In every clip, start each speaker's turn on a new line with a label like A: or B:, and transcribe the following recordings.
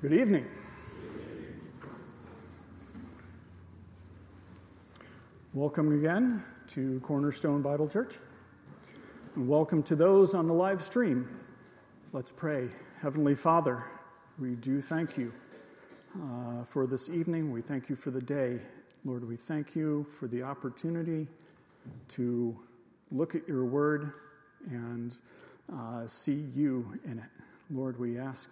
A: Good evening. Welcome again to Cornerstone Bible Church. And welcome to those on the live stream. Let's pray. Heavenly Father, we do thank you for this evening. We thank you for the day. Lord, we thank you for the opportunity to look at your word and see you in it. Lord, we ask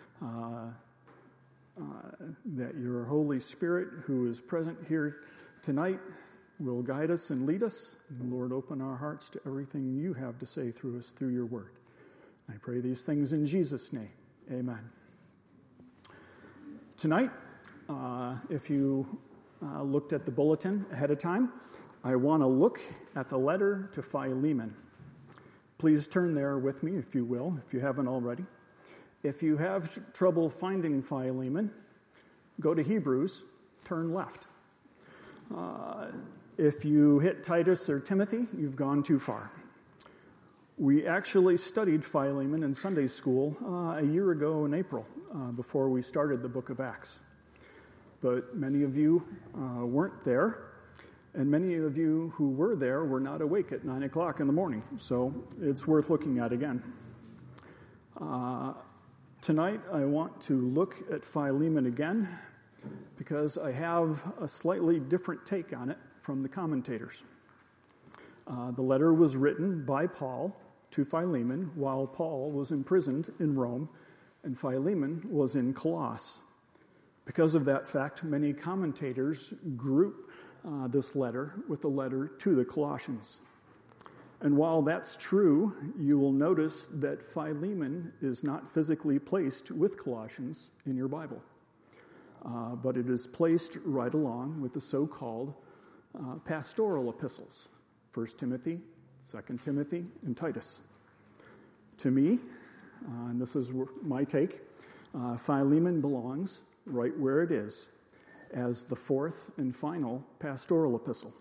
A: that your Holy Spirit, who is present here tonight, will guide us and lead us. And Lord, open our hearts to everything you have to say through us through your word. I pray these things in Jesus' name. Amen. Tonight, if you looked at the bulletin ahead of time, I want to look at the letter to Philemon. Please turn there with me, if you will, if you haven't already. If you have trouble finding Philemon, go to Hebrews, turn left. If you hit Titus or Timothy, you've gone too far. We actually studied Philemon in Sunday school a year ago in April, before we started the book of Acts. But many of you weren't there, and many of you who were there were not awake at 9 o'clock in the morning, so it's worth looking at again. Tonight, I want to look at Philemon again because I have a slightly different take on it from the commentators. The letter was written by Paul to Philemon while Paul was imprisoned in Rome and Philemon was in Colossus. Because of that fact, many commentators group this letter with the letter to the Colossians. And while that's true, you will notice that Philemon is not physically placed with Colossians in your Bible. But it is placed right along with the so-called pastoral epistles, 1 Timothy, 2 Timothy, and Titus. To me, and this is my take, Philemon belongs right where it is as the fourth and final pastoral epistle.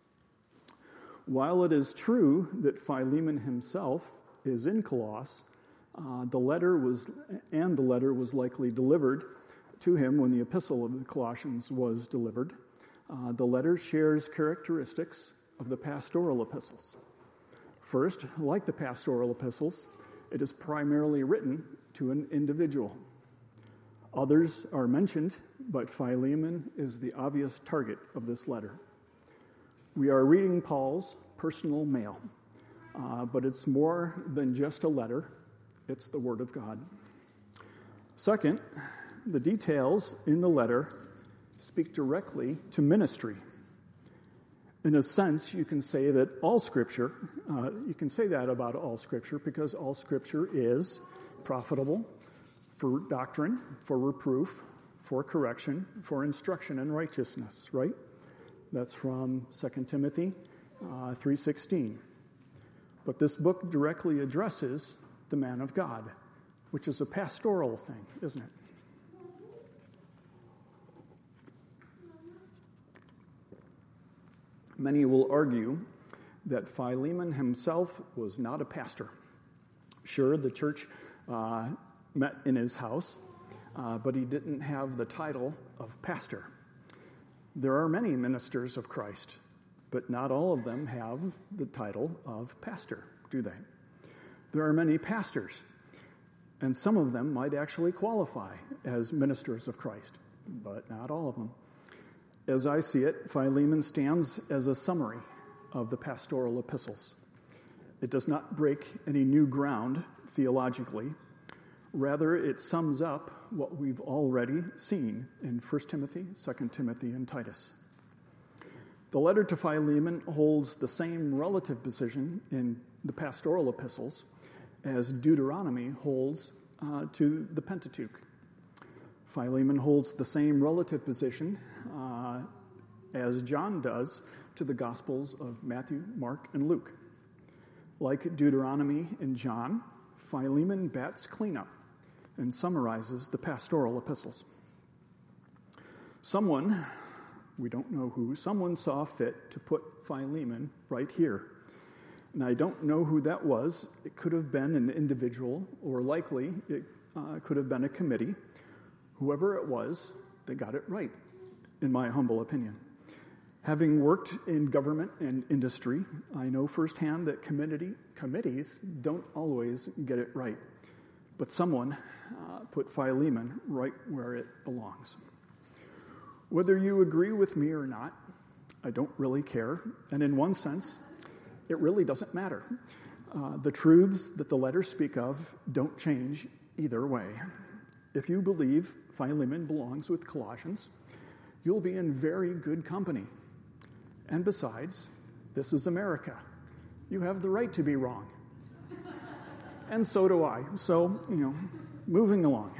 A: While it is true that Philemon himself is in Colossus, the letter was likely delivered to him when the epistle of the Colossians was delivered. The letter shares characteristics of the pastoral epistles. First, like the pastoral epistles, it is primarily written to an individual. Others are mentioned, but Philemon is the obvious target of this letter. We are reading Paul's personal mail, but it's more than just a letter. It's the Word of God. Second, the details in the letter speak directly to ministry. In a sense, you can say that all Scripture, you can say that about all Scripture because all Scripture is profitable for doctrine, for reproof, for correction, for instruction in righteousness, right? That's from 2 Timothy 3:16. But this book directly addresses the man of God, which is a pastoral thing, isn't it? Many will argue that Philemon himself was not a pastor. Sure, the church met in his house, but he didn't have the title of pastor. There are many ministers of Christ, but not all of them have the title of pastor, do they? There are many pastors, and some of them might actually qualify as ministers of Christ, but not all of them. As I see it, Philemon stands as a summary of the pastoral epistles. It does not break any new ground theologically. Rather, it sums up what we've already seen in 1 Timothy, 2 Timothy, and Titus. The letter to Philemon holds the same relative position in the pastoral epistles as Deuteronomy holds to the Pentateuch. Philemon holds the same relative position as John does to the Gospels of Matthew, Mark, and Luke. Like Deuteronomy and John, Philemon bats cleanup and summarizes the pastoral epistles. Someone, we don't know who, someone saw fit to put Philemon right here. And I don't know who that was. It could have been an individual, or likely it could have been a committee whoever it was, they got it right, in my humble opinion. Having worked in government and industry, I know firsthand that committees don't always get it right. But someone put Philemon right where it belongs. Whether you agree with me or not, I don't really care. And in one sense, it really doesn't matter. The truths that the letters speak of don't change either way. If you believe Philemon belongs with Colossians, you'll be in very good company. And besides, this is America. You have the right to be wrong. And so do I. So, moving along.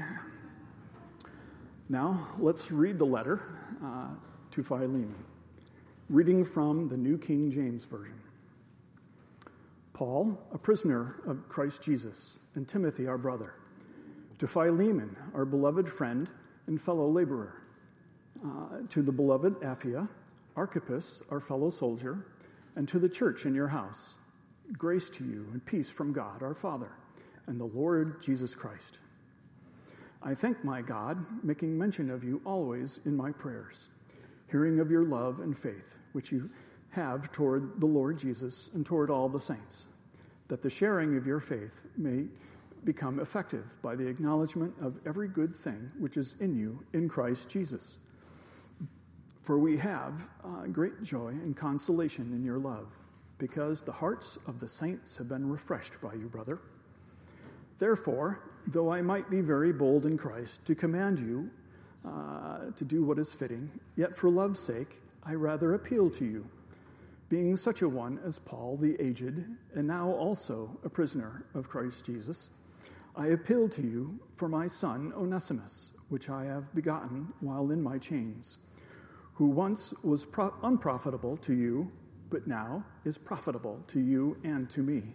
A: Now, let's read the letter to Philemon. Reading from the New King James Version. Paul, a prisoner of Christ Jesus, and Timothy, our brother, to Philemon, our beloved friend and fellow laborer, to the beloved Apphia, Archippus, our fellow soldier, and to the church in your house, grace to you and peace from God, our Father, and the Lord Jesus Christ. I thank my God, making mention of you always in my prayers, hearing of your love and faith, which you have toward the Lord Jesus and toward all the saints, that the sharing of your faith may become effective by the acknowledgement of every good thing which is in you in Christ Jesus. For we have great joy and consolation in your love, because the hearts of the saints have been refreshed by you, brother. Therefore, though I might be very bold in Christ to command you to do what is fitting, yet for love's sake I rather appeal to you, being such a one as Paul the aged, and now also a prisoner of Christ Jesus. I appeal to you for my son Onesimus, which I have begotten while in my chains, who once was unprofitable to you, but now is profitable to you and to me.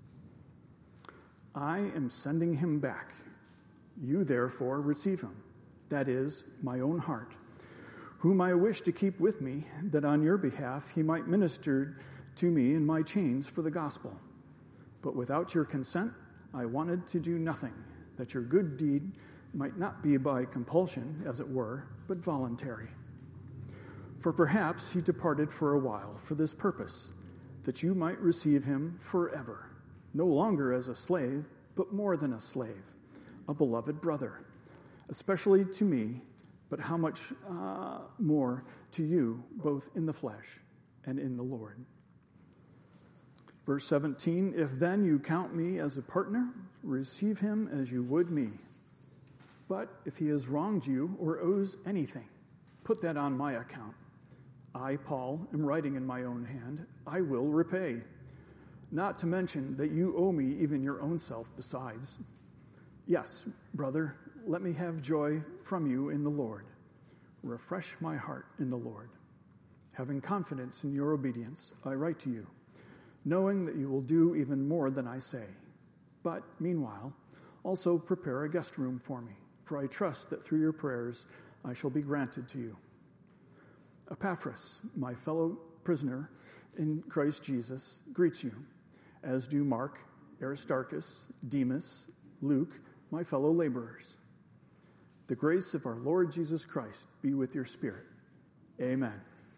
A: I am sending him back. You therefore receive him, that is, my own heart, whom I wish to keep with me, that on your behalf he might minister to me in my chains for the gospel. But without your consent, I wanted to do nothing, that your good deed might not be by compulsion, as it were, but voluntary. For perhaps he departed for a while for this purpose, that you might receive him forever, no longer as a slave, but more than a slave, a beloved brother, especially to me, but how much more to you, both in the flesh and in the Lord. Verse 17, if then you count me as a partner, receive him as you would me. But if he has wronged you or owes anything, put that on my account. I, Paul, am writing in my own hand. I will repay. Not to mention that you owe me even your own self besides. Yes, brother, let me have joy from you in the Lord. Refresh my heart in the Lord. Having confidence in your obedience, I write to you, knowing that you will do even more than I say. But, meanwhile, also prepare a guest room for me, for I trust that through your prayers I shall be granted to you. Epaphras, my fellow prisoner in Christ Jesus, greets you, as do Mark, Aristarchus, Demas, Luke, my fellow laborers. The grace of our Lord Jesus Christ be with your spirit. Amen.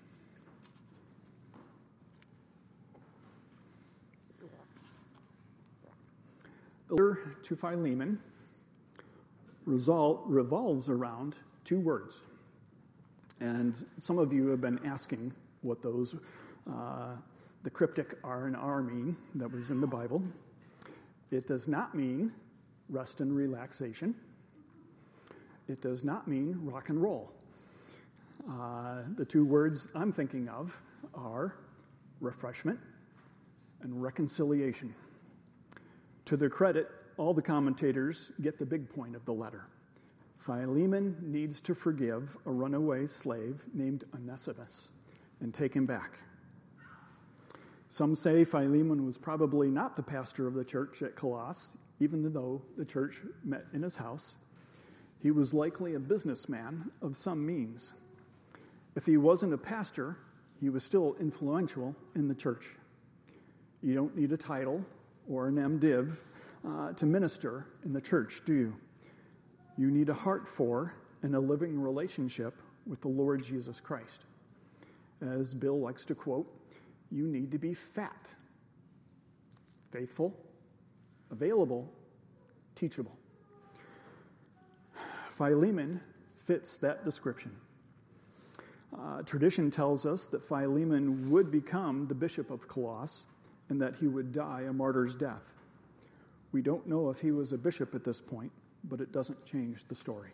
A: The letter to Philemon revolves around two words. And some of you have been asking what those, the cryptic R&R mean that was in the Bible. It does not mean rest and relaxation. It does not mean rock and roll. The two words I'm thinking of are refreshment and reconciliation. To their credit, all the commentators get the big point of the letter. Philemon needs to forgive a runaway slave named Onesimus and take him back. Some say Philemon was probably not the pastor of the church at Colossus, even though the church met in his house. He was likely a businessman of some means. If he wasn't a pastor, he was still influential in the church. You don't need a title or an MDiv to minister in the church, do you? You need a heart for in a living relationship with the Lord Jesus Christ. As Bill likes to quote, you need to be fat, faithful, available, teachable. Philemon fits that description. Tradition tells us that Philemon would become the bishop of Colossus and that he would die a martyr's death. We don't know if he was a bishop at this point, but it doesn't change the story.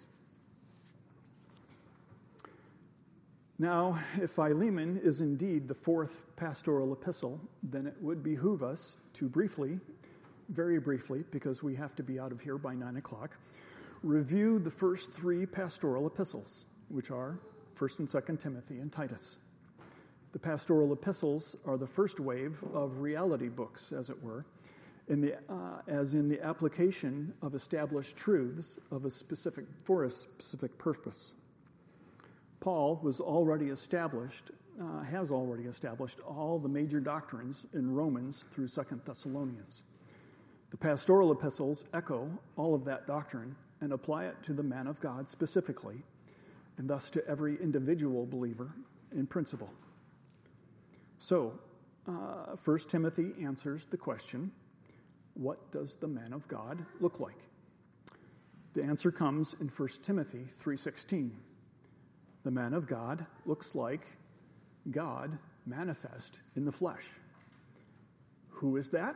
A: Now, if Philemon is indeed the fourth pastoral epistle, then it would behoove us to briefly, very briefly, because we have to be out of here by 9 o'clock, review the first three pastoral epistles, which are 1st and 2nd Timothy and Titus. The pastoral epistles are the first wave of reality books, as it were, as in the application of established truths for a specific purpose. Paul has already established all the major doctrines in Romans through 2nd Thessalonians. The pastoral epistles echo all of that doctrine and apply it to the man of God specifically, and thus to every individual believer in principle. So, 1 Timothy answers the question, what does the man of God look like? The answer comes in 1 Timothy 3:16. The man of God looks like God manifest in the flesh. Who is that?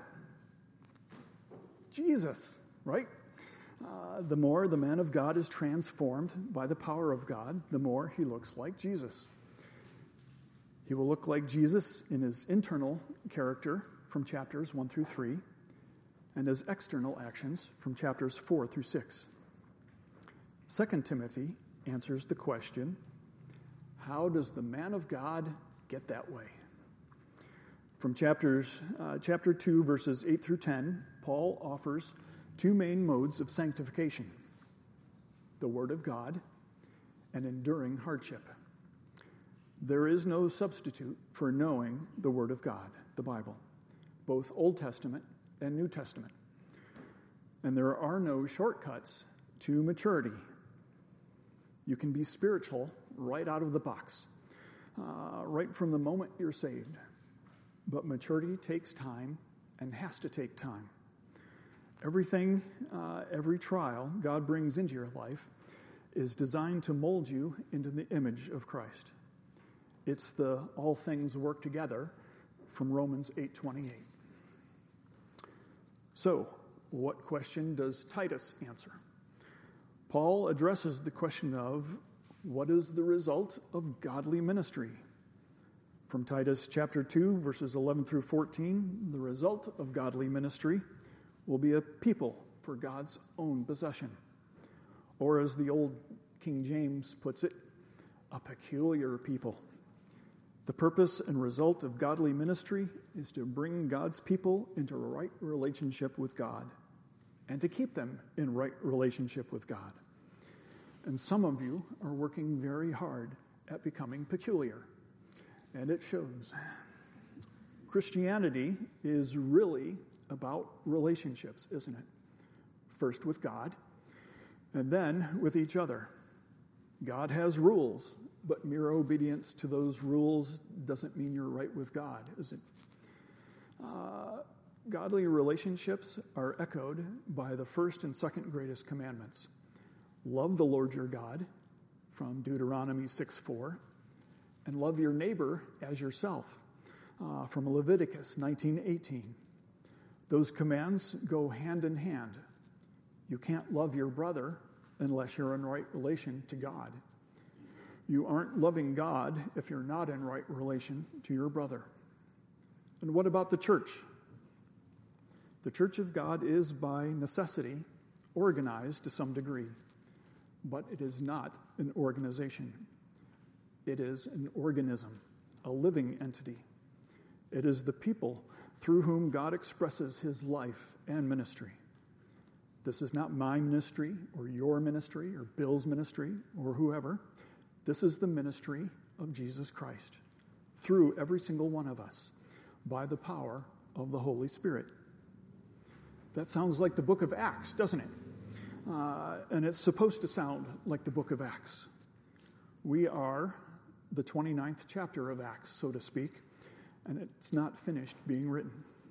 A: Jesus, right? The more the man of God is transformed by the power of God, the more he looks like Jesus. He will look like Jesus in his internal character from chapters 1 through 3, and his external actions from chapters 4 through 6. 2 Timothy answers the question, how does the man of God get that way? From chapter 2, verses 8 through 10, Paul offers two main modes of sanctification: the Word of God and enduring hardship. There is no substitute for knowing the Word of God, the Bible, both Old Testament and New Testament. And there are no shortcuts to maturity. You can be spiritual right out of the box, right from the moment you're saved. But maturity takes time and has to take time. Everything, every trial God brings into your life is designed to mold you into the image of Christ. It's the all things work together from Romans 8:28. So, what question does Titus answer? Paul addresses the question of what is the result of godly ministry? From Titus chapter 2, verses 11 through 14, the result of godly ministry will be a people for God's own possession. Or as the old King James puts it, a peculiar people. The purpose and result of godly ministry is to bring God's people into a right relationship with God and to keep them in right relationship with God. And some of you are working very hard at becoming peculiar, and it shows. Christianity is really about relationships, isn't it? First with God, and then with each other. God has rules, but mere obedience to those rules doesn't mean you're right with God, is it? Godly relationships are echoed by the first and second greatest commandments. Love the Lord your God, from Deuteronomy 6:4, and love your neighbor as yourself, from Leviticus 19:18. Those commands go hand in hand. You can't love your brother unless you're in right relation to God. You aren't loving God if you're not in right relation to your brother. And what about the church? The church of God is by necessity organized to some degree, but it is not an organization. It is an organism, a living entity. It is the people through whom God expresses his life and ministry. This is not my ministry or your ministry or Bill's ministry or whoever. This is the ministry of Jesus Christ through every single one of us by the power of the Holy Spirit. That sounds like the book of Acts, doesn't it? and it's supposed to sound like the book of Acts. We are the 29th chapter of Acts, so to speak, and it's not finished being written.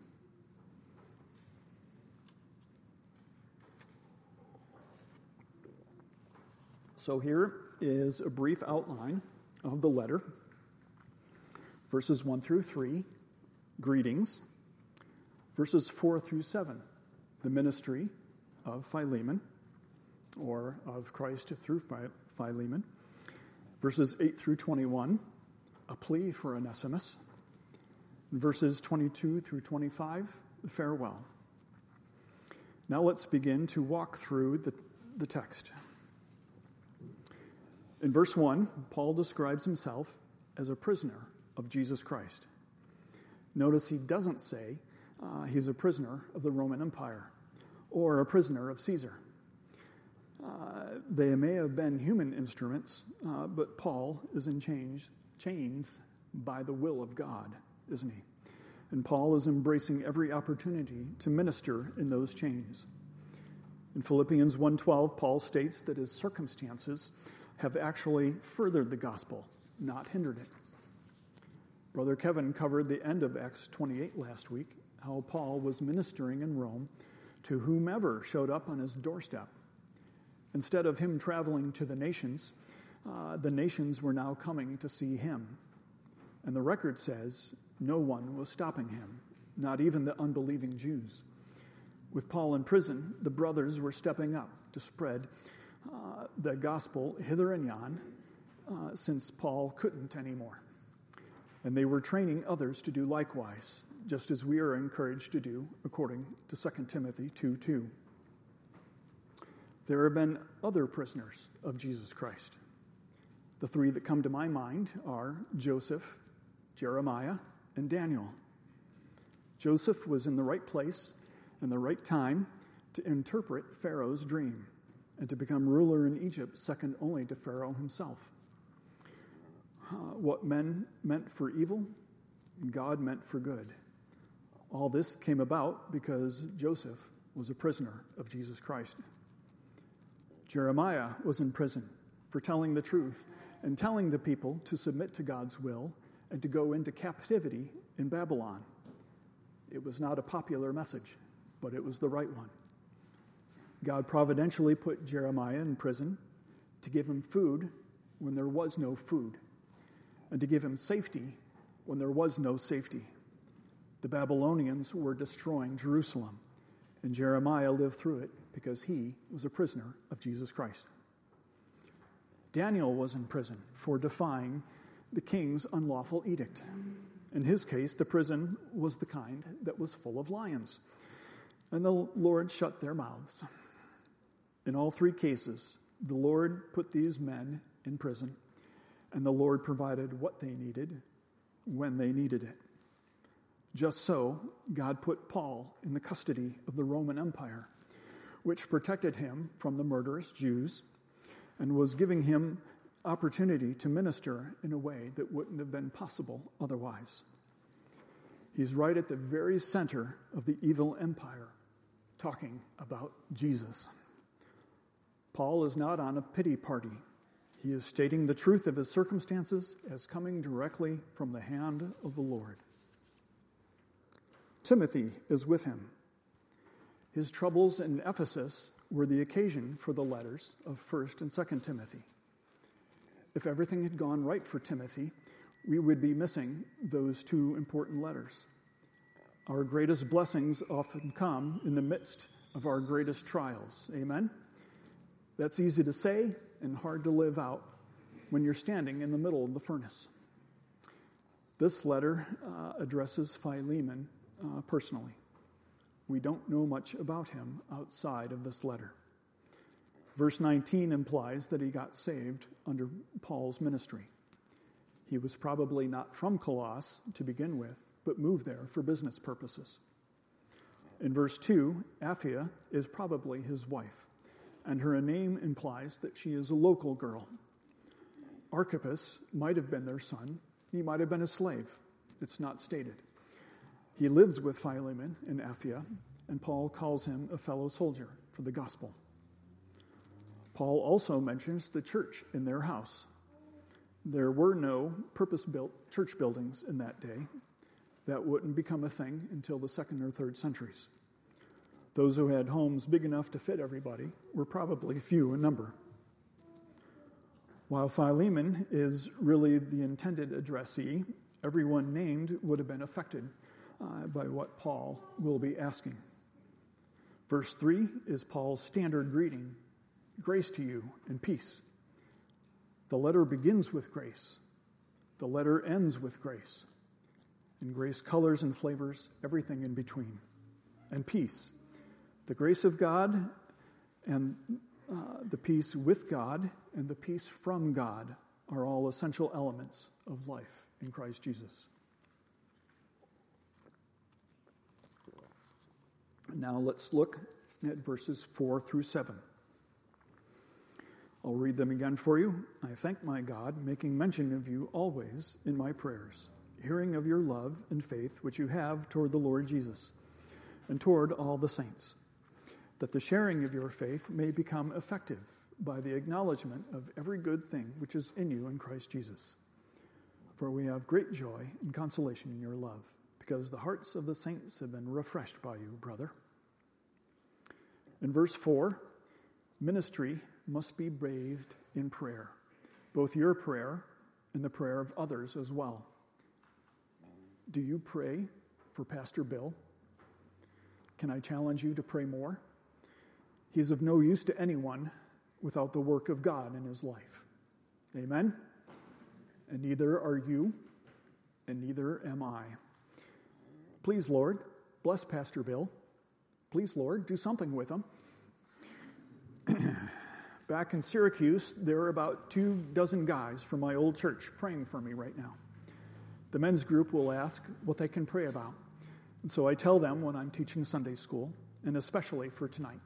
A: So here is a brief outline of the letter. Verses 1 through 3, greetings. Verses 4 through 7, the ministry of Philemon, or of Christ through Philemon. Verses 8 through 21, a plea for Onesimus. Verses 22 through 25, the farewell. Now let's begin to walk through the text. In verse 1, Paul describes himself as a prisoner of Jesus Christ. Notice he doesn't say he's a prisoner of the Roman Empire or a prisoner of Caesar. They may have been human instruments, but Paul is in chains by the will of God, isn't he? And Paul is embracing every opportunity to minister in those chains. In Philippians 1:12, Paul states that his circumstances have actually furthered the gospel, not hindered it. Brother Kevin covered the end of Acts 28 last week, how Paul was ministering in Rome to whomever showed up on his doorstep. Instead of him traveling to the nations were now coming to see him. And the record says no one was stopping him, not even the unbelieving Jews. With Paul in prison, the brothers were stepping up to spread the gospel hither and yon, since Paul couldn't anymore. And they were training others to do likewise, just as we are encouraged to do according to 2 Timothy 2:2. There have been other prisoners of Jesus Christ. The three that come to my mind are Joseph, Jeremiah, and Daniel. Joseph was in the right place and the right time to interpret Pharaoh's dream and to become ruler in Egypt, second only to Pharaoh himself. What men meant for evil, God meant for good. All this came about because Joseph was a prisoner of Jesus Christ. Jeremiah was in prison for telling the truth and telling the people to submit to God's will and to go into captivity in Babylon. It was not a popular message, but it was the right one. God providentially put Jeremiah in prison to give him food when there was no food, and to give him safety when there was no safety. The Babylonians were destroying Jerusalem, and Jeremiah lived through it because he was a prisoner of Jesus Christ. Daniel was in prison for defying the king's unlawful edict. In his case, the prison was the kind that was full of lions, and the Lord shut their mouths. In all three cases, the Lord put these men in prison, and the Lord provided what they needed when they needed it. Just so, God put Paul in the custody of the Roman Empire, which protected him from the murderous Jews and was giving him opportunity to minister in a way that wouldn't have been possible otherwise. He's right at the very center of the evil empire, talking about Jesus. Paul is not on a pity party. He is stating the truth of his circumstances as coming directly from the hand of the Lord. Timothy is with him. His troubles in Ephesus were the occasion for the letters of 1 and 2 Timothy. If everything had gone right for Timothy, we would be missing those two important letters. Our greatest blessings often come in the midst of our greatest trials. Amen? That's easy to say and hard to live out when you're standing in the middle of the furnace. This letter addresses Philemon personally. We don't know much about him outside of this letter. Verse 19 implies that he got saved under Paul's ministry. He was probably not from Colossus to begin with, but moved there for business purposes. In verse 2, Apphia is probably his wife, and her name implies that she is a local girl. Archippus might have been their son. He might have been a slave. It's not stated. He lives with Philemon in Apphia, and Paul calls him a fellow soldier for the gospel. Paul also mentions the church in their house. There were no purpose-built church buildings in that day. That wouldn't become a thing until the 2nd or 3rd centuries. Those who had homes big enough to fit everybody were probably few in number. While Philemon is really the intended addressee, everyone named would have been affected by what Paul will be asking. Verse 3 is Paul's standard greeting, grace to you and peace. The letter begins with grace. The letter ends with grace. And grace colors and flavors everything in between. And peace. The grace of God and the peace with God and the peace from God are all essential elements of life in Christ Jesus. Now let's look at verses 4 through 7. I'll read them again for you. I thank my God, making mention of you always in my prayers, hearing of your love and faith which you have toward the Lord Jesus and toward all the saints, that the sharing of your faith may become effective by the acknowledgement of every good thing which is in you in Christ Jesus. For we have great joy and consolation in your love, because the hearts of the saints have been refreshed by you, brother. In verse 4, ministry must be bathed in prayer, both your prayer and the prayer of others as well. Do you pray for Pastor Bill? Can I challenge you to pray more? He's of no use to anyone without the work of God in his life. Amen? And neither are you, and neither am I. Please, Lord, bless Pastor Bill. Please, Lord, do something with him. Back in Syracuse, there are about 24 guys from my old church praying for me right now. The men's group will ask what they can pray about. And so I tell them when I'm teaching Sunday school, and especially for tonight.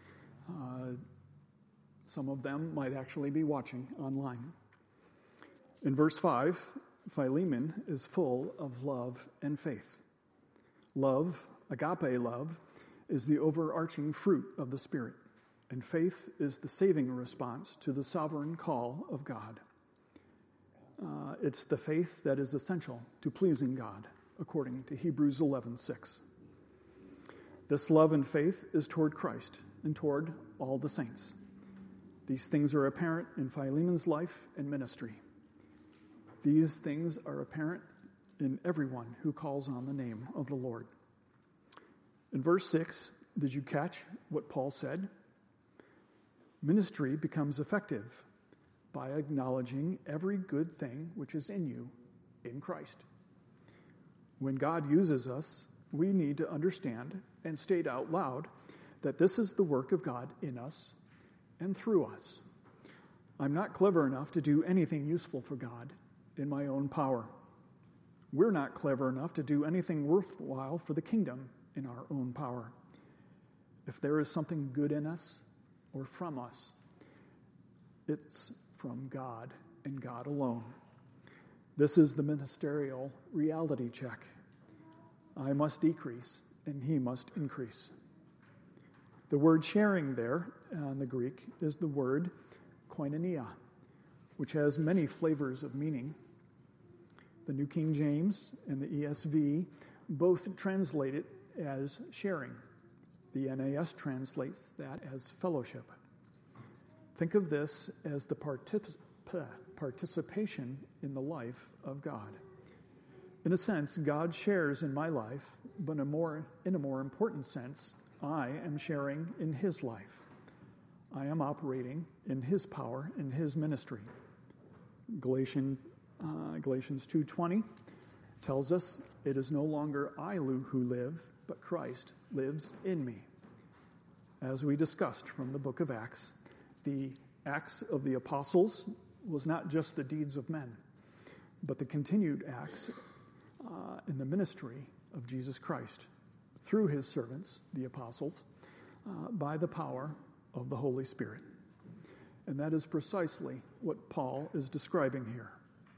A: Some of them might actually be watching online. In verse 5, Philemon is full of love and faith. Love, agape love, is the overarching fruit of the Spirit, and faith is the saving response to the sovereign call of God. It's the faith that is essential to pleasing God, according to Hebrews 11:6. This love and faith is toward Christ and toward all the saints. These things are apparent in Philemon's life and ministry. These things are apparent in everyone who calls on the name of the Lord. In verse 6, did you catch what Paul said? Ministry becomes effective by acknowledging every good thing which is in you in Christ. When God uses us, we need to understand and state out loud that this is the work of God in us and through us. I'm not clever enough to do anything useful for God in my own power. We're not clever enough to do anything worthwhile for the kingdom in our own power. If there is something good in us or from us, it's from God and God alone. This is the ministerial reality check. I must decrease and he must increase. The word sharing there in the Greek is the word koinonia, which has many flavors of meaning. The New King James and the ESV both translate it as sharing. The NAS translates that as fellowship. Think of this as the participation in the life of God. In a sense, God shares in my life, but in a more important sense, I am sharing in his life. I am operating in his power, in his ministry. Galatians 2:20 tells us, it is no longer I who live, but Christ lives in me. As we discussed from the book of Acts, the Acts of the Apostles was not just the deeds of men, but the continued acts in the ministry of Jesus Christ through his servants, the apostles, by the power of the Holy Spirit. And that is precisely what Paul is describing here.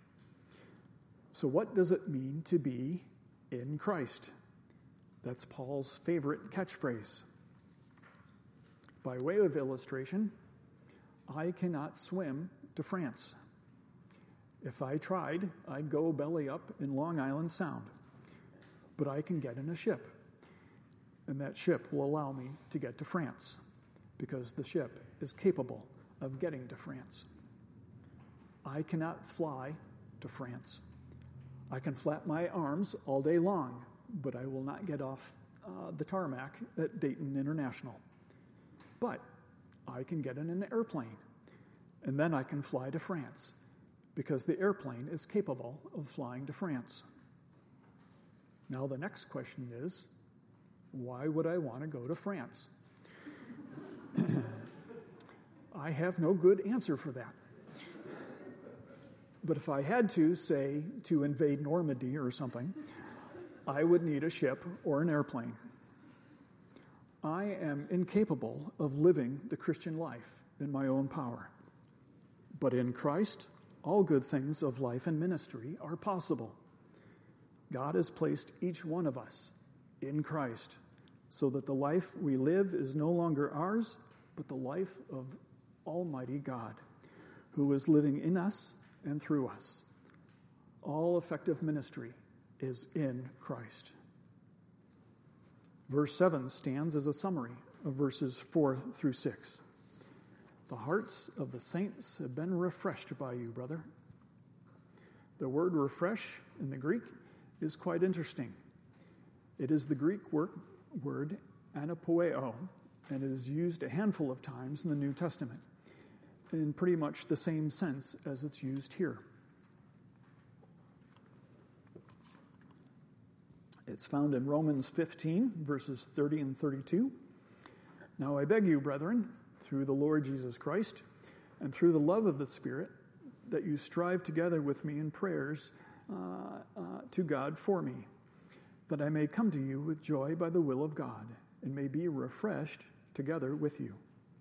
A: So what does it mean to be in Christ? That's Paul's favorite catchphrase. By way of illustration, I cannot swim to France. If I tried, I'd go belly up in Long Island Sound. But I can get in a ship, and that ship will allow me to get to France, because the ship is capable of getting to France. I cannot fly to France. I can flap my arms all day long, but I will not get off the tarmac at Dayton International. But I can get in an airplane, and then I can fly to France, because the airplane is capable of flying to France. Now the next question is, why would I want to go to France? I have no good answer for that. But if I had to, say, to invade Normandy or something, I would need a ship or an airplane. I am incapable of living the Christian life in my own power. But in Christ, all good things of life and ministry are possible. God has placed each one of us in Christ so that the life we live is no longer ours, but the life of Almighty God, who is living in us and through us. All effective ministry is in Christ. Verse 7 stands as a summary of verses 4 through 6. The hearts of the saints have been refreshed by you, brother. The word refresh in the Greek is quite interesting. It is the Greek word anapoeo, and is used a handful of times in the New Testament in pretty much the same sense as it's used here. It's found in Romans 15, verses 30 and 32. Now I beg you, brethren, through the Lord Jesus Christ, and through the love of the Spirit, that you strive together with me in prayers to God for me, that I may come to you with joy by the will of God, and may be refreshed together with you.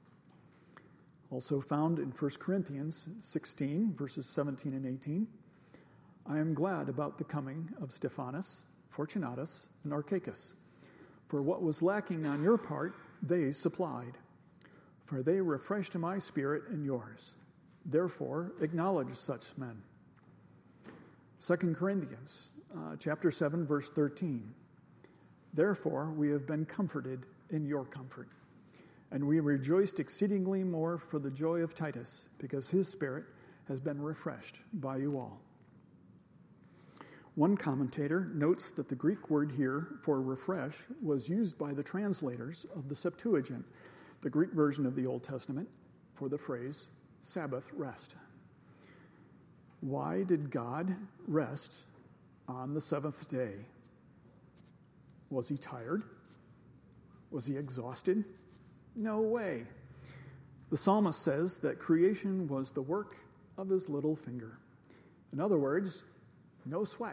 A: Also found in 1 Corinthians 16, verses 17 and 18, I am glad about the coming of Stephanas, Fortunatus, and Archicus, for what was lacking on your part, they supplied. For they refreshed my spirit and yours. Therefore, acknowledge such men. 2 Corinthians chapter 7, verse 13. Therefore, we have been comforted in your comfort. And we rejoiced exceedingly more for the joy of Titus, because his spirit has been refreshed by you all. One commentator notes that the Greek word here for refresh was used by the translators of the Septuagint, the Greek version of the Old Testament, for the phrase Sabbath rest. Why did God rest on the seventh day? Was he tired? Was he exhausted? No way. The psalmist says that creation was the work of his little finger. In other words, no sweat.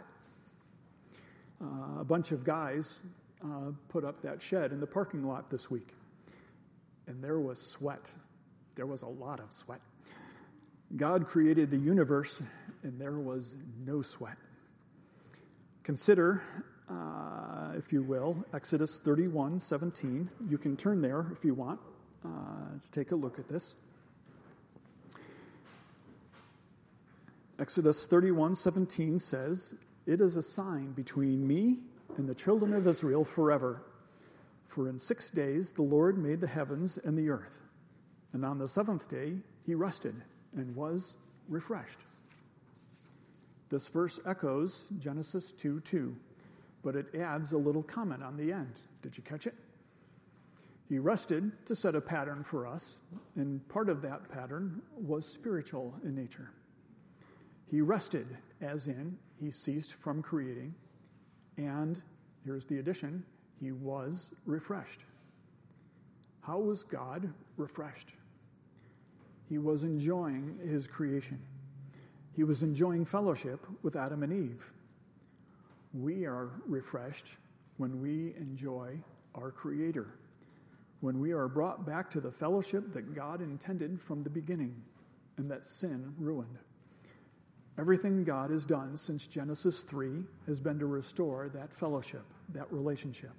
A: A bunch of guys put up that shed in the parking lot this week, and there was sweat. There was a lot of sweat. God created the universe, and there was no sweat. Consider, if you will, Exodus 31:17. You can turn there if you want. Let's take a look at this. Exodus 31:17 says, "It is a sign between me and the children of Israel forever. For in 6 days the Lord made the heavens and the earth, and on the seventh day he rested and was refreshed." This verse echoes Genesis 2:2, but it adds a little comment on the end. Did you catch it? He rested to set a pattern for us, and part of that pattern was spiritual in nature. He rested, as in he ceased from creating, and here's the addition, he was refreshed. How was God refreshed? He was enjoying his creation. He was enjoying fellowship with Adam and Eve. We are refreshed when we enjoy our Creator, when we are brought back to the fellowship that God intended from the beginning and that sin ruined. Everything God has done since Genesis 3 has been to restore that fellowship, that relationship,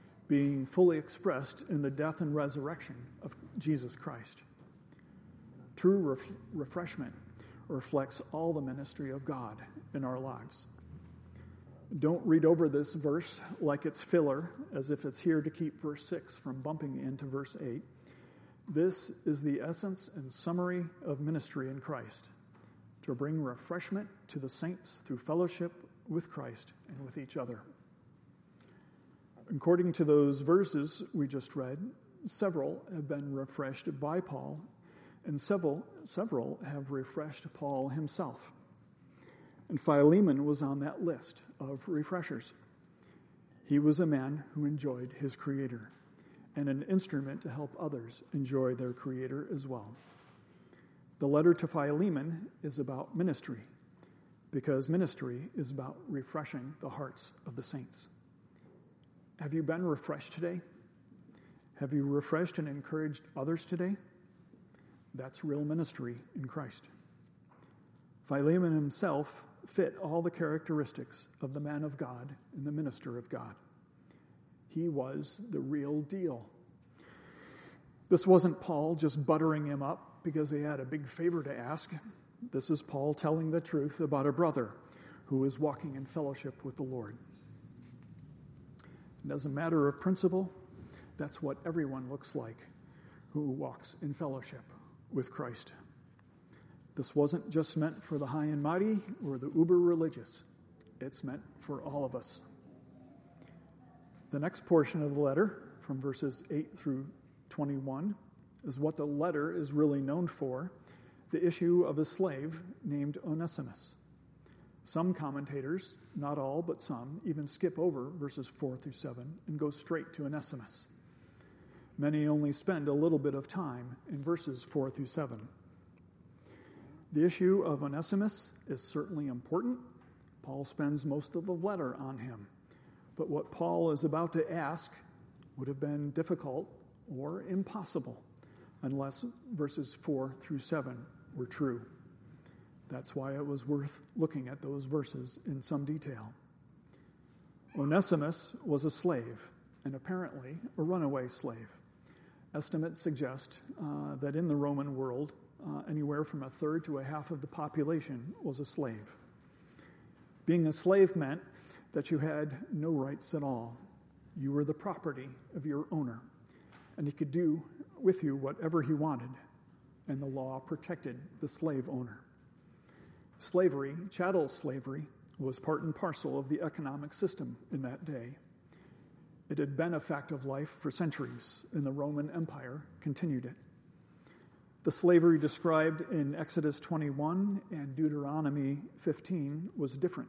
A: being fully expressed in the death and resurrection of Jesus Christ. True refreshment reflects all the ministry of God in our lives. Don't read over this verse like it's filler, as if it's here to keep verse 6 from bumping into verse 8. This is the essence and summary of ministry in Christ, to bring refreshment to the saints through fellowship with Christ and with each other. According to those verses we just read, several have been refreshed by Paul, and several have refreshed Paul himself. And Philemon was on that list of refreshers. He was a man who enjoyed his Creator and an instrument to help others enjoy their Creator as well. The letter to Philemon is about ministry, because ministry is about refreshing the hearts of the saints. Have you been refreshed today? Have you refreshed and encouraged others today? That's real ministry in Christ. Philemon himself fit all the characteristics of the man of God and the minister of God. He was the real deal. This wasn't Paul just buttering him up because he had a big favor to ask. This is Paul telling the truth about a brother who is walking in fellowship with the Lord. And as a matter of principle, that's what everyone looks like who walks in fellowship with Christ. This wasn't just meant for the high and mighty or the uber religious. It's meant for all of us. The next portion of the letter, from verses 8 through 21, is what the letter is really known for, the issue of a slave named Onesimus. Some commentators, not all but some, even skip over verses 4 through 7 and go straight to Onesimus. Many only spend a little bit of time in verses 4 through 7. The issue of Onesimus is certainly important. Paul spends most of the letter on him. But what Paul is about to ask would have been difficult or impossible unless verses 4 through 7 were true. That's why it was worth looking at those verses in some detail. Onesimus was a slave, and apparently a runaway slave. Estimates suggest that in the Roman world, anywhere from a third to a half of the population was a slave. Being a slave meant that you had no rights at all. You were the property of your owner, and he could do with you whatever he wanted, and the law protected the slave owner. Slavery, chattel slavery, was part and parcel of the economic system in that day. It had been a fact of life for centuries, and the Roman Empire continued it. The slavery described in Exodus 21 and Deuteronomy 15 was different.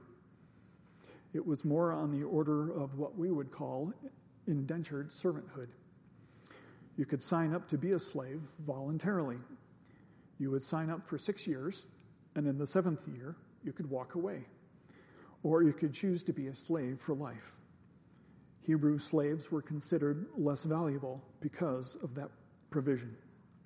A: It was more on the order of what we would call indentured servanthood. You could sign up to be a slave voluntarily. You would sign up for 6 years, and in the 7th year, you could walk away. Or you could choose to be a slave for life. Hebrew slaves were considered less valuable because of that provision.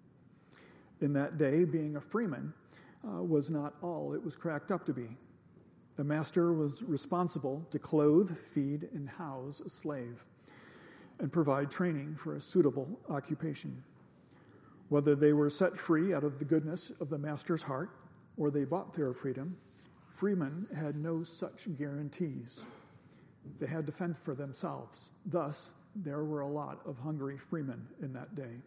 A: In that day, being a freeman was not all it was cracked up to be. The master was responsible to clothe, feed, and house a slave and provide training for a suitable occupation. Whether they were set free out of the goodness of the master's heart or they bought their freedom, freemen had no such guarantees. They had to fend for themselves. Thus, there were a lot of hungry freemen in that day.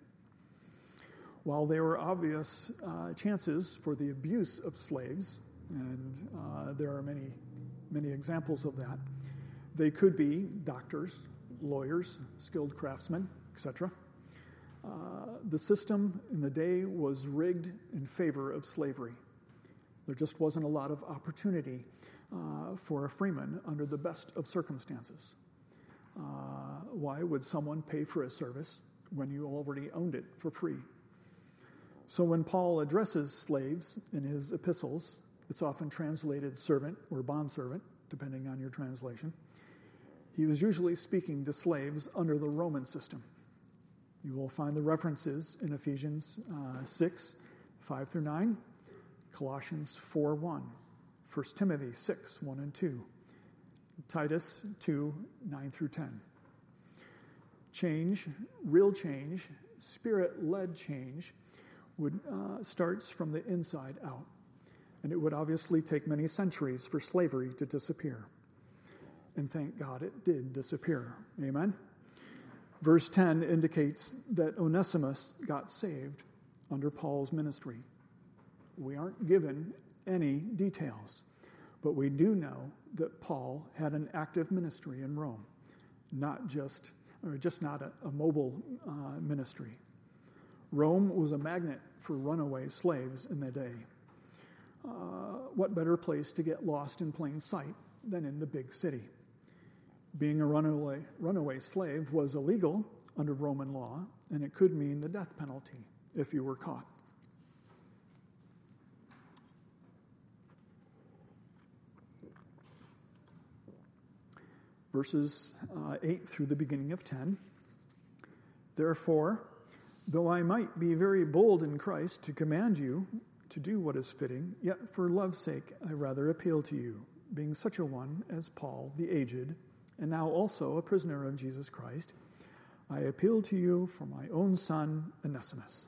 A: While there were obvious chances for the abuse of slaves, and there are many examples of that, they could be doctors, lawyers, skilled craftsmen, etc. The system in the day was rigged in favor of slavery. There just wasn't a lot of opportunity for a freeman under the best of circumstances. Why would someone pay for a service when you already owned it for free? So when Paul addresses slaves in his epistles, it's often translated servant or bondservant, depending on your translation. He was usually speaking to slaves under the Roman system. You will find the references in Ephesians 6, 5 through 9, Colossians 4, 1, 1 Timothy 6, 1 and 2, Titus 2, 9 through 10. Change, real change, spirit-led change, starts from the inside out. And it would obviously take many centuries for slavery to disappear. And thank God it did disappear. Amen? Verse 10 indicates that Onesimus got saved under Paul's ministry. We aren't given any details, but we do know that Paul had an active ministry in Rome, not a mobile ministry. Rome was a magnet for runaway slaves in the day. What better place to get lost in plain sight than in the big city? Being a runaway slave was illegal under Roman law, and it could mean the death penalty if you were caught. Verses 8 through the beginning of 10. Therefore, though I might be very bold in Christ to command you to do what is fitting, yet for love's sake I rather appeal to you, being such a one as Paul the aged, and now also a prisoner of Jesus Christ, I appeal to you for my own son, Onesimus.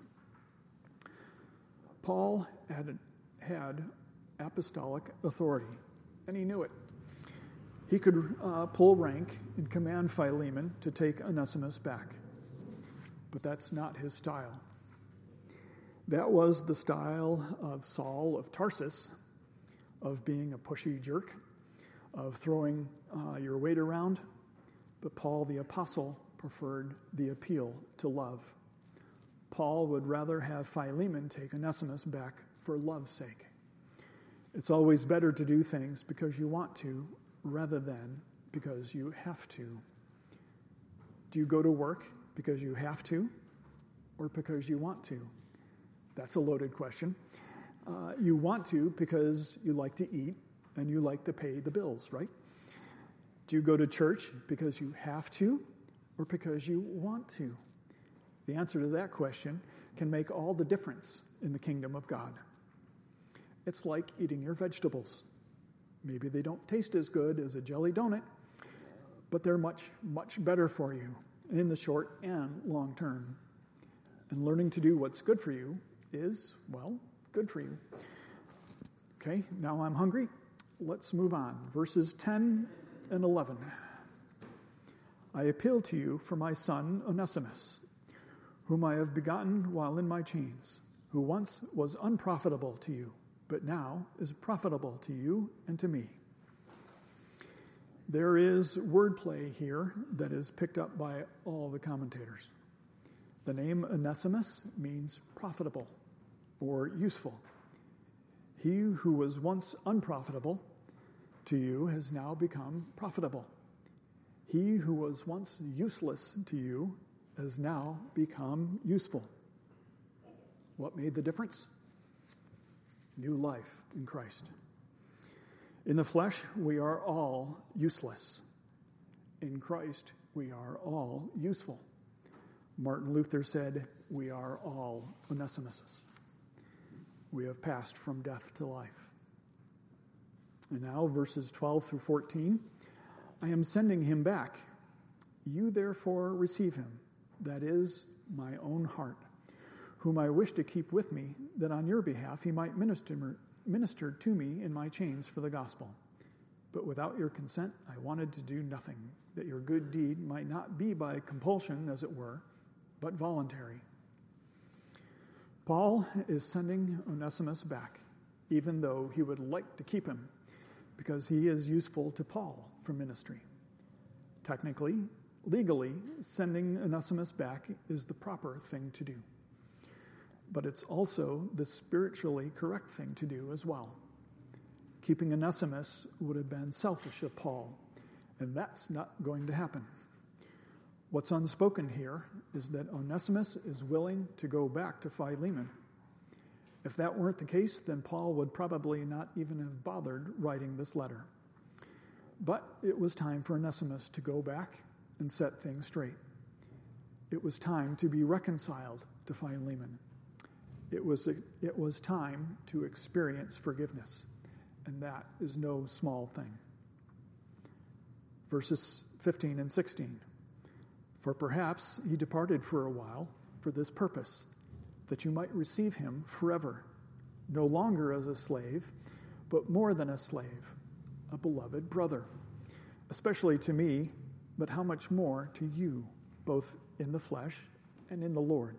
A: Paul had apostolic authority, and he knew it. He could pull rank and command Philemon to take Onesimus back. But that's not his style. That was the style of Saul of Tarsus, of being a pushy jerk, of throwing your weight around. But Paul the apostle preferred the appeal to love. Paul would rather have Philemon take Onesimus back for love's sake. It's always better to do things because you want to rather than because you have to. Do you go to work because you have to or because you want to? That's a loaded question. You want to because you like to eat and you like to pay the bills, right? Do you go to church because you have to or because you want to? The answer to that question can make all the difference in the kingdom of God. It's like eating your vegetables. Maybe they don't taste as good as a jelly donut, but they're much, much better for you in the short and long term. And learning to do what's good for you is, well, good for you. Okay, now I'm hungry. Let's move on. Verses 10 and 11. I appeal to you for my son Onesimus, whom I have begotten while in my chains, who once was unprofitable to you, but now is profitable to you and to me. There is wordplay here that is picked up by all the commentators. The name Onesimus means profitable or useful. He who was once unprofitable to you has now become profitable. He who was once useless to you has now become useful. What made the difference? New life in Christ. In the flesh, we are all useless. In Christ, we are all useful. Martin Luther said, we are all Onesimuses. We have passed from death to life. And now, verses 12 through 14, I am sending him back. You therefore receive him, that is, my own heart, whom I wish to keep with me, that on your behalf he might minister to me in my chains for the gospel. But without your consent, I wanted to do nothing, that your good deed might not be by compulsion, as it were, but voluntary. Paul is sending Onesimus back, even though he would like to keep him, because he is useful to Paul for ministry. Technically, legally, sending Onesimus back is the proper thing to do. But it's also the spiritually correct thing to do as well. Keeping Onesimus would have been selfish of Paul, and that's not going to happen. What's unspoken here is that Onesimus is willing to go back to Philemon. If that weren't the case, then Paul would probably not even have bothered writing this letter. But it was time for Onesimus to go back and set things straight. It was time to be reconciled to Philemon. It was time to experience forgiveness, and that is no small thing. Verses 15 and 16. For perhaps he departed for a while for this purpose, that you might receive him forever, no longer as a slave, but more than a slave, a beloved brother, especially to me, but how much more to you, both in the flesh and in the Lord.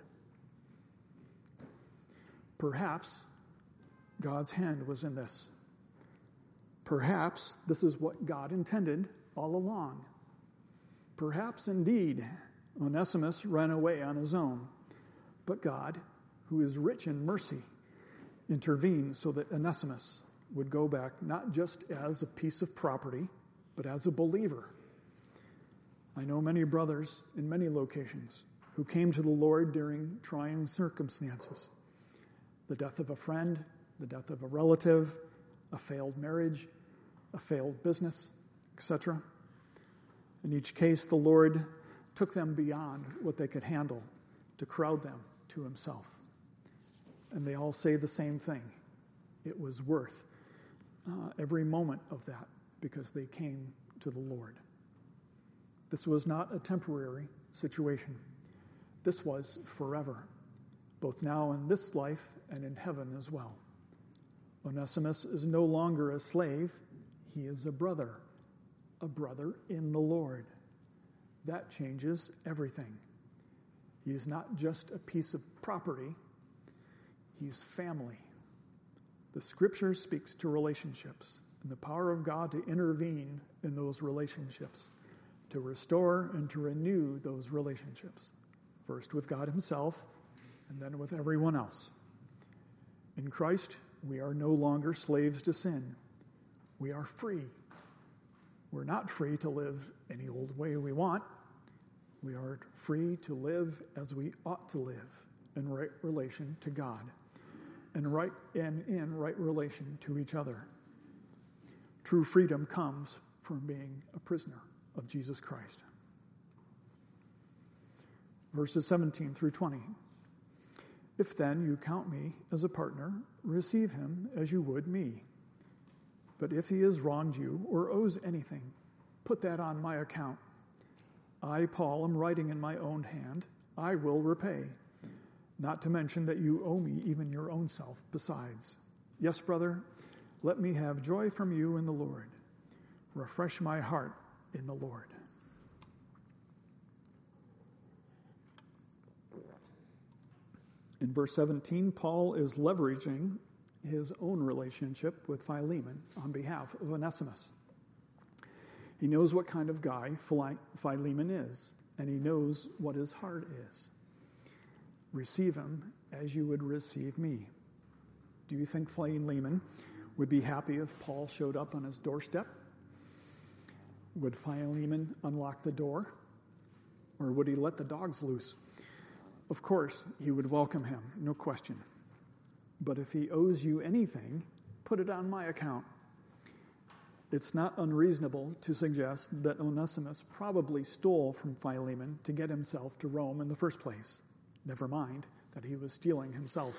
A: Perhaps God's hand was in this. Perhaps this is what God intended all along. Perhaps indeed Onesimus ran away on his own, but God, who is rich in mercy, intervened so that Onesimus would go back not just as a piece of property, but as a believer. I know many brothers in many locations who came to the Lord during trying circumstances. The death of a friend, the death of a relative, a failed marriage, a failed business, etc. In each case, the Lord took them beyond what they could handle to crowd them to himself. And they all say the same thing. It was worth every moment of that because they came to the Lord. This was not a temporary situation. This was forever, both now in this life and in heaven as well. Onesimus is no longer a slave. He is a brother in the Lord. That changes everything. He is not just a piece of property. He's family. The Scripture speaks to relationships and the power of God to intervene in those relationships, to restore and to renew those relationships, first with God himself and then with everyone else. In Christ, we are no longer slaves to sin. We are free. We're not free to live any old way we want. We are free to live as we ought to live in right relation to God and in right relation to each other. True freedom comes from being a prisoner of Jesus Christ. Verses 17 through 20. If then you count me as a partner, receive him as you would me. But if he has wronged you or owes anything, put that on my account. I, Paul, am writing in my own hand. I will repay. Not to mention that you owe me even your own self besides. Yes, brother, let me have joy from you in the Lord. Refresh my heart in the Lord. In verse 17, Paul is leveraging his own relationship with Philemon on behalf of Onesimus. He knows what kind of guy Philemon is, and he knows what his heart is. Receive him as you would receive me. Do you think Philemon would be happy if Paul showed up on his doorstep? Would Philemon unlock the door? Or would he let the dogs loose? Of course, he would welcome him, no question. But if he owes you anything, put it on my account. It's not unreasonable to suggest that Onesimus probably stole from Philemon to get himself to Rome in the first place. Never mind that he was stealing himself.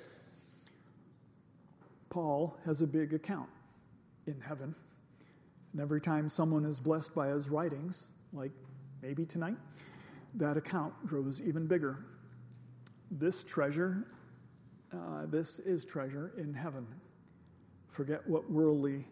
A: Paul has a big account in heaven. And every time someone is blessed by his writings, like maybe tonight, that account grows even bigger. This is treasure in heaven. Forget what worldly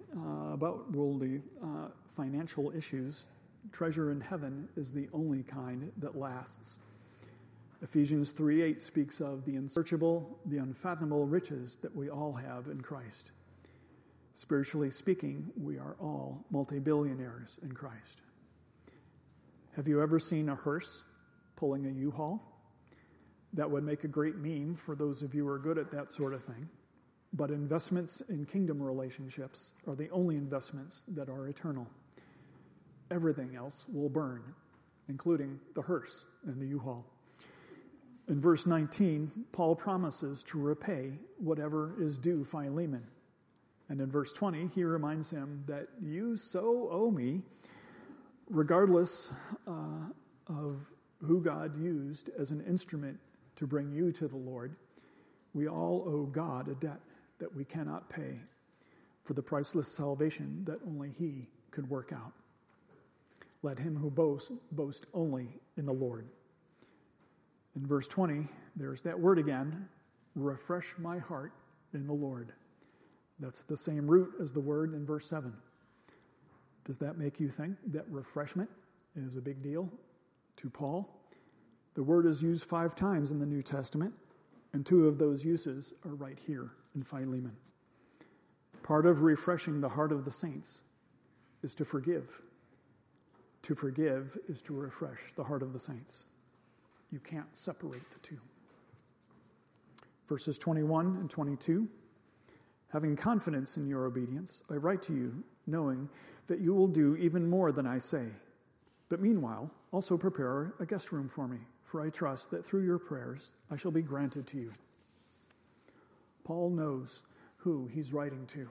A: financial issues. Treasure in heaven is the only kind that lasts. Ephesians 3:8 speaks of the unsearchable, the unfathomable riches that we all have in Christ. Spiritually speaking, we are all multi-billionaires in Christ. Have you ever seen a hearse pulling a U-Haul? That would make a great meme for those of you who are good at that sort of thing. But investments in kingdom relationships are the only investments that are eternal. Everything else will burn, including the hearse and the U-Haul. In verse 19, Paul promises to repay whatever is due Philemon. And in verse 20, he reminds him that you so owe me, regardless of who God used as an instrument to bring you to the Lord. We all owe God a debt that we cannot pay for the priceless salvation that only he could work out. Let him who boasts, boast only in the Lord. In verse 20, there's that word again, refresh my heart in the Lord. That's the same root as the word in verse 7. Does that make you think that refreshment is a big deal to Paul? The word is used 5 times in the New Testament, and 2 of those uses are right here in Philemon. Part of refreshing the heart of the saints is to forgive. To forgive is to refresh the heart of the saints. You can't separate the two. Verses 21 and 22, having confidence in your obedience, I write to you, knowing that you will do even more than I say. But meanwhile, also prepare a guest room for me, for I trust that through your prayers I shall be granted to you. Paul knows who he's writing to.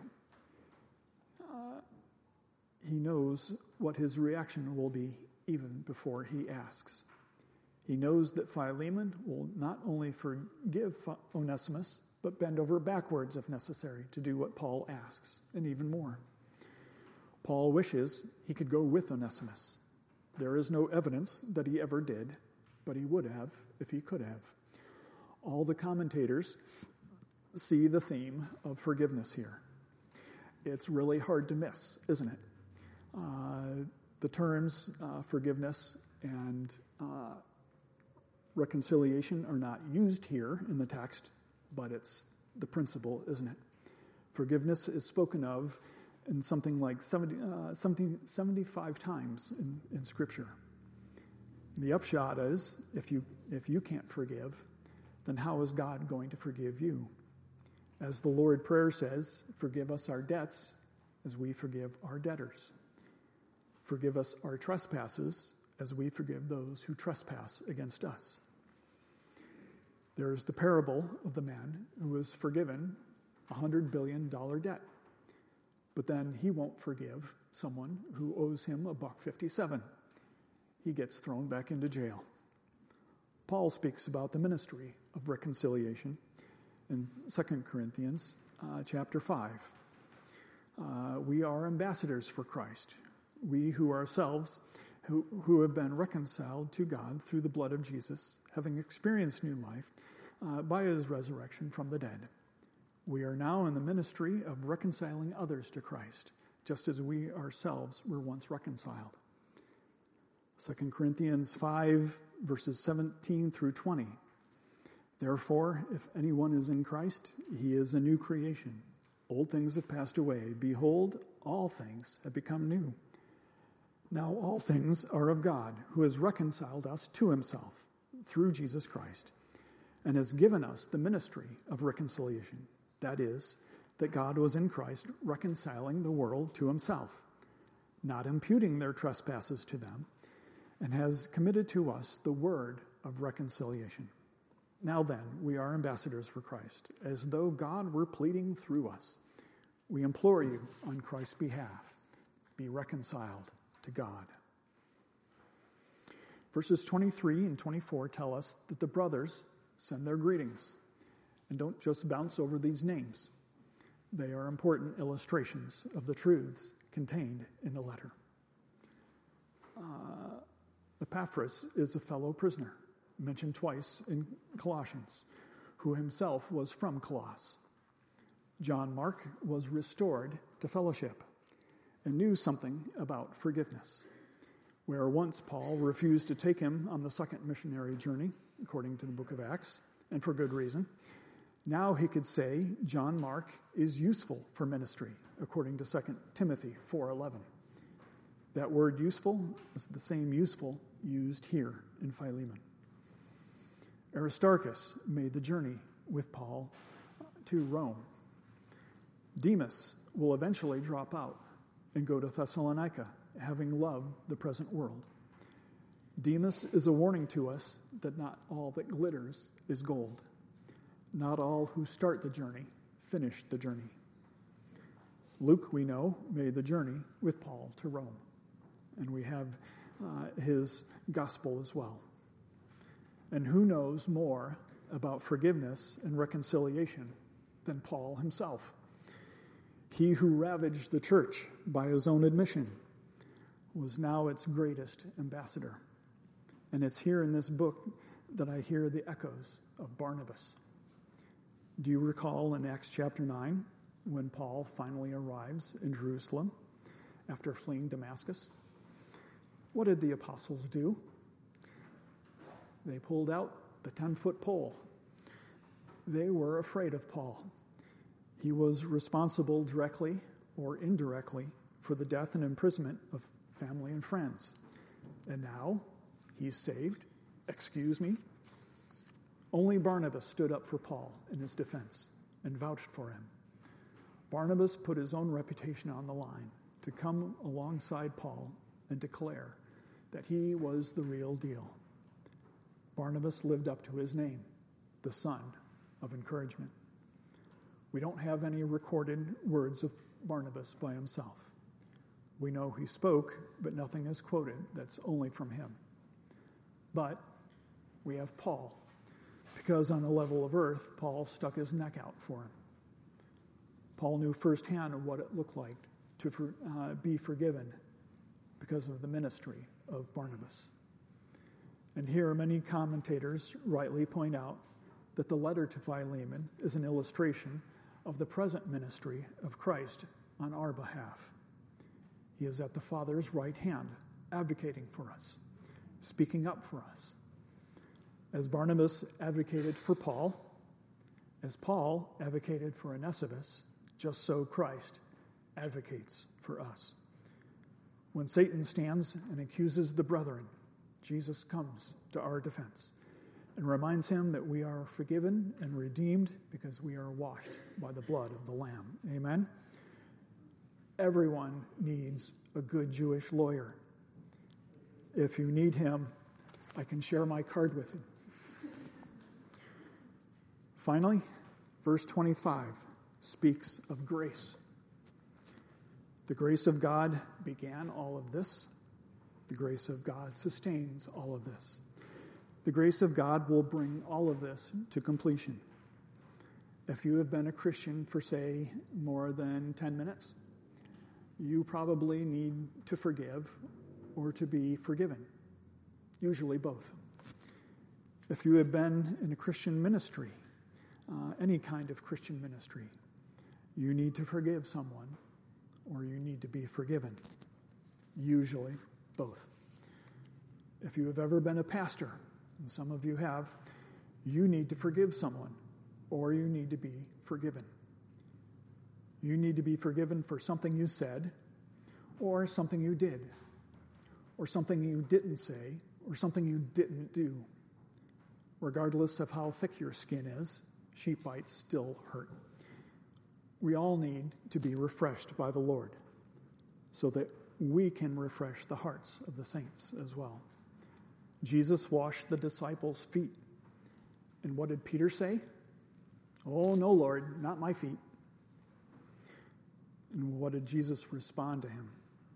A: He knows what his reaction will be even before he asks. He knows that Philemon will not only forgive Onesimus, but bend over backwards if necessary to do what Paul asks, and even more. Paul wishes he could go with Onesimus. There is no evidence that he ever did, but he would have if he could have. All the commentators see the theme of forgiveness here. It's really hard to miss, isn't it? The terms forgiveness and reconciliation are not used here in the text, but it's the principle, isn't it? Forgiveness is spoken of in something like 75 times in Scripture. The upshot is, if you can't forgive, then how is God going to forgive you? As the Lord's Prayer says, forgive us our debts as we forgive our debtors. Forgive us our trespasses as we forgive those who trespass against us. There's the parable of the man who was forgiven $100 billion debt, but then he won't forgive someone who owes him $1.57. He gets thrown back into jail. Paul speaks about the ministry of reconciliation in 2 Corinthians chapter 5. We are ambassadors for Christ. We who ourselves, who have been reconciled to God through the blood of Jesus, having experienced new life by his resurrection from the dead. We are now in the ministry of reconciling others to Christ, just as we ourselves were once reconciled. 2 Corinthians 5, verses 17 through 20. Therefore, if anyone is in Christ, he is a new creation. Old things have passed away. Behold, all things have become new. Now all things are of God, who has reconciled us to himself through Jesus Christ, and has given us the ministry of reconciliation. That is, that God was in Christ reconciling the world to himself, not imputing their trespasses to them, and has committed to us the word of reconciliation. Now then, we are ambassadors for Christ, as though God were pleading through us. We implore you on Christ's behalf, be reconciled to God. Verses 23 and 24 tell us that the brothers send their greetings. And don't just bounce over these names. They are important illustrations of the truths contained in the letter. Epaphras is a fellow prisoner, mentioned twice in Colossians, who himself was from Colossus. John Mark was restored to fellowship and knew something about forgiveness, where once Paul refused to take him on the second missionary journey, according to the book of Acts, and for good reason. Now he could say John Mark is useful for ministry, according to 2 Timothy 4:11. That word useful is the same useful used here in Philemon. Aristarchus made the journey with Paul to Rome. Demas will eventually drop out and go to Thessalonica, having loved the present world. Demas is a warning to us that not all that glitters is gold. Not all who start the journey finish the journey. Luke, we know, made the journey with Paul to Rome, and we have his gospel as well. And who knows more about forgiveness and reconciliation than Paul himself? He who ravaged the church by his own admission was now its greatest ambassador. And it's here in this book that I hear the echoes of Barnabas. Do you recall in Acts chapter 9 when Paul finally arrives in Jerusalem after fleeing Damascus? What did the apostles do? They pulled out the 10-foot pole. They were afraid of Paul. He was responsible directly or indirectly for the death and imprisonment of family and friends. And now he's saved. Excuse me. Only Barnabas stood up for Paul in his defense and vouched for him. Barnabas put his own reputation on the line to come alongside Paul and declare that he was the real deal. Barnabas lived up to his name, the son of encouragement. We don't have any recorded words of Barnabas by himself. We know he spoke, but nothing is quoted that's only from him. But we have Paul, because on the level of earth, Paul stuck his neck out for him. Paul knew firsthand of what it looked like to be forgiven because of the ministry of Barnabas. And here many commentators rightly point out that the letter to Philemon is an illustration of the present ministry of Christ on our behalf. He is at the Father's right hand, advocating for us, speaking up for us. As Barnabas advocated for Paul, as Paul advocated for Onesimus, just so Christ advocates for us. When Satan stands and accuses the brethren, Jesus comes to our defense and reminds him that we are forgiven and redeemed because we are washed by the blood of the Lamb. Amen? Everyone needs a good Jewish lawyer. If you need him, I can share my card with you. Finally, verse 25 speaks of grace. The grace of God began all of this. The grace of God sustains all of this. The grace of God will bring all of this to completion. If you have been a Christian for, say, more than 10 minutes, you probably need to forgive or to be forgiven, usually both. If you have been in a Christian ministry, any kind of Christian ministry, you need to forgive someone or you need to be forgiven, usually both. If you have ever been a pastor, and some of you have, you need to forgive someone or you need to be forgiven. You need to be forgiven for something you said or something you did or something you didn't say or something you didn't do. Regardless of how thick your skin is, sheep bites still hurt. We all need to be refreshed by the Lord so that we can refresh the hearts of the saints as well. Jesus washed the disciples' feet. And what did Peter say? "Oh, no, Lord, not my feet." And what did Jesus respond to him?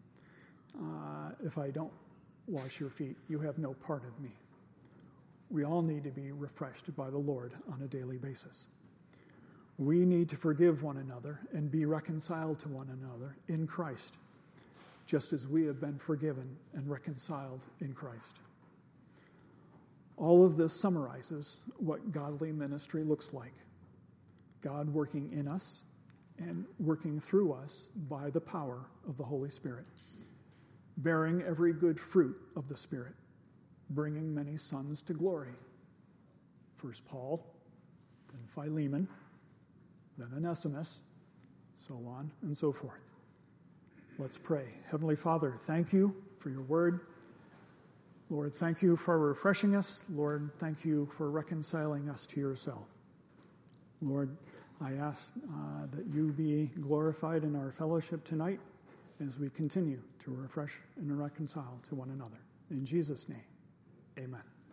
A: If I don't wash your feet, you have no part of me. We all need to be refreshed by the Lord on a daily basis. We need to forgive one another and be reconciled to one another in Christ, just as we have been forgiven and reconciled in Christ. All of this summarizes what godly ministry looks like. God working in us and working through us by the power of the Holy Spirit, bearing every good fruit of the Spirit, bringing many sons to glory. First Paul, then Philemon, then Onesimus, so on and so forth. Let's pray. Heavenly Father, thank you for your word. Lord, thank you for refreshing us. Lord, thank you for reconciling us to yourself. Lord, I ask that you be glorified in our fellowship tonight as we continue to refresh and reconcile to one another. In Jesus' name, amen.